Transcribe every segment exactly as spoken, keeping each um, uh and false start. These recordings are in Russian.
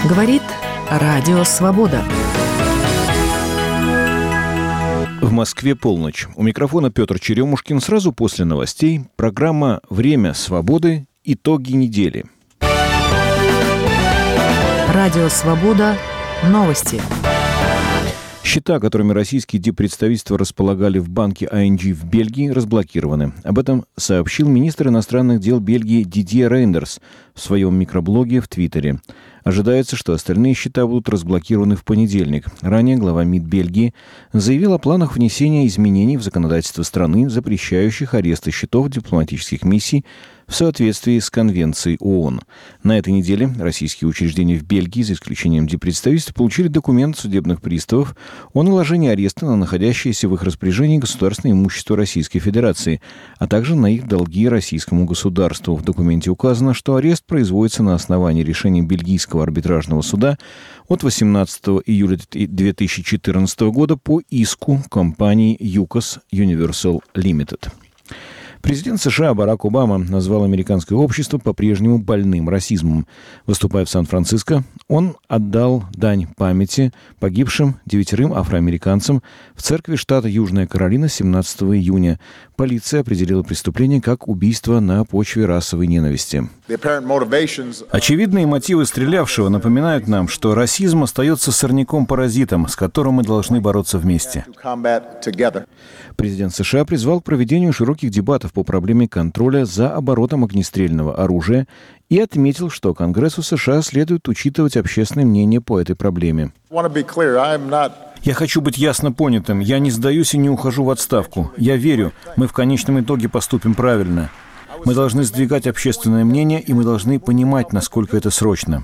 Говорит Радио Свобода. В Москве полночь. У микрофона Петр Черемушкин. Сразу после новостей программа «Время свободы. Итоги недели». Радио Свобода. Новости. Счета, которыми российские диппредставительства располагали в банке ай эн джи в Бельгии, разблокированы. Об этом сообщил министр иностранных дел Бельгии Дидье Рейндерс в своем микроблоге в Твиттере. Ожидается, что остальные счета будут разблокированы в понедельник. Ранее глава МИД Бельгии заявил о планах внесения изменений в законодательство страны, запрещающих аресты счетов дипломатических миссий в соответствии с Конвенцией ООН. На этой неделе российские учреждения в Бельгии, за исключением диппредставительств, получили документ судебных приставов о наложении ареста на находящееся в их распоряжении государственное имущество Российской Федерации, а также на их долги российскому государству. В документе указано, что арест производится на основании решения Бельгийского арбитражного суда от восемнадцатого июля две тысячи четырнадцатого года по иску компании юкос Universal Limited. Президент США Барак Обама назвал американское общество по-прежнему больным расизмом. Выступая в Сан-Франциско, он отдал дань памяти погибшим девятерым афроамериканцам в церкви штата Южная Каролина семнадцатого июня. Полиция определила преступление как убийство на почве расовой ненависти. Очевидные мотивы стрелявшего напоминают нам, что расизм остается сорняком-паразитом, с которым мы должны бороться вместе. Президент США призвал к проведению широких дебатов по проблеме контроля за оборотом огнестрельного оружия и отметил, что Конгрессу США следует учитывать общественное мнение по этой проблеме. Я хочу быть ясно понятым. Я не сдаюсь и не ухожу в отставку. Я верю, мы в конечном итоге поступим правильно. Мы должны сдвигать общественное мнение, и мы должны понимать, насколько это срочно.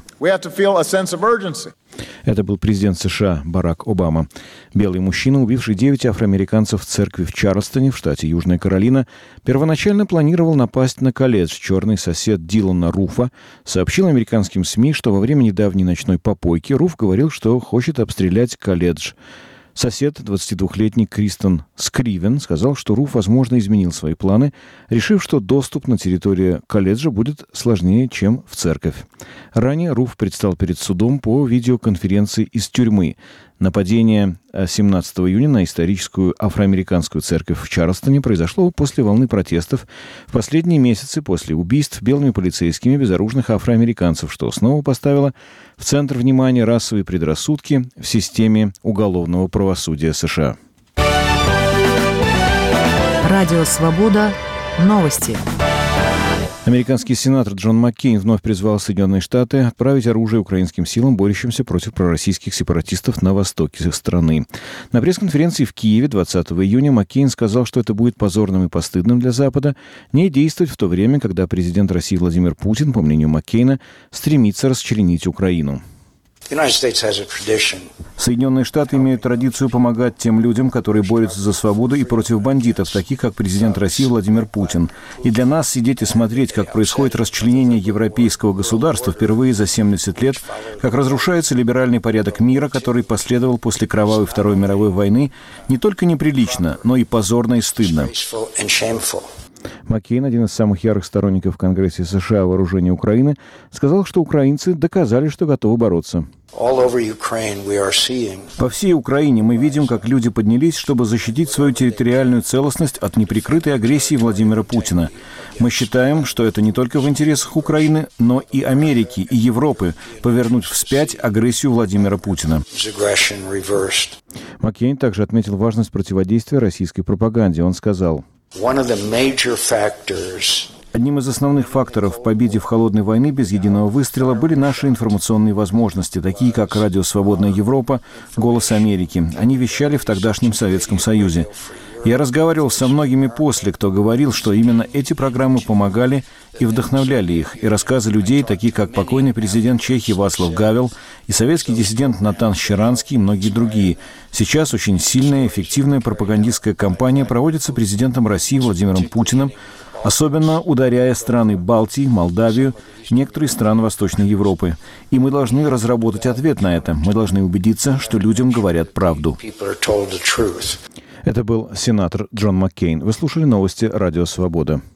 Это был президент США Барак Обама. Белый мужчина, убивший девять афроамериканцев в церкви в Чарльстоне, в штате Южная Каролина, первоначально планировал напасть на колледж. Черный сосед Дилана Руфа сообщил американским СМИ, что во время недавней ночной попойки Руф говорил, что хочет обстрелять колледж. Сосед, двадцатидвухлетний Кристен Скривен, сказал, что Руф, возможно, изменил свои планы, решив, что доступ на территорию колледжа будет сложнее, чем в церковь. Ранее Руф предстал перед судом по видеоконференции из тюрьмы. Нападение семнадцатого июня на историческую афроамериканскую церковь в Чарльстоне произошло после волны протестов в последние месяцы после убийств белыми полицейскими безоружных афроамериканцев, что снова поставило в центр внимания расовые предрассудки в системе уголовного правосудия США. Радио Свобода. Новости. Американский сенатор Джон Маккейн вновь призвал Соединенные Штаты отправить оружие украинским силам, борющимся против пророссийских сепаратистов на востоке страны. На пресс-конференции в Киеве двадцатого июня Маккейн сказал, что это будет позорным и постыдным для Запада не действовать в то время, когда президент России Владимир Путин, по мнению Маккейна, стремится расчленить Украину. Соединенные Штаты имеют традицию помогать тем людям, которые борются за свободу и против бандитов, таких как президент России Владимир Путин. И для нас сидеть и смотреть, как происходит расчленение европейского государства впервые за семьдесят лет, как разрушается либеральный порядок мира, который последовал после кровавой Второй мировой войны, не только неприлично, но и позорно и стыдно. Маккейн, один из самых ярых сторонников в Конгрессе США о вооружении Украины, сказал, что украинцы доказали, что готовы бороться. По всей Украине мы видим, как люди поднялись, чтобы защитить свою территориальную целостность от неприкрытой агрессии Владимира Путина. Мы считаем, что это не только в интересах Украины, но и Америки, и Европы повернуть вспять агрессию Владимира Путина. Маккейн также отметил важность противодействия российской пропаганде. Он сказал: одним из основных факторов в победе в холодной войны без единого выстрела были наши информационные возможности, такие как Радио Свободная Европа, Голос Америки. Они вещали в тогдашнем Советском Союзе. Я разговаривал со многими после, кто говорил, что именно эти программы помогали и вдохновляли их, и рассказы людей, таких как покойный президент Чехии Вацлав Гавел и советский диссидент Натан Щеранский и многие другие. Сейчас очень сильная, эффективная пропагандистская кампания проводится президентом России Владимиром Путиным, особенно ударяя страны Балтии, Молдавию, некоторые страны Восточной Европы. И мы должны разработать ответ на это. Мы должны убедиться, что людям говорят правду. Это был сенатор Джон Маккейн. Вы слушали новости Радио Свобода.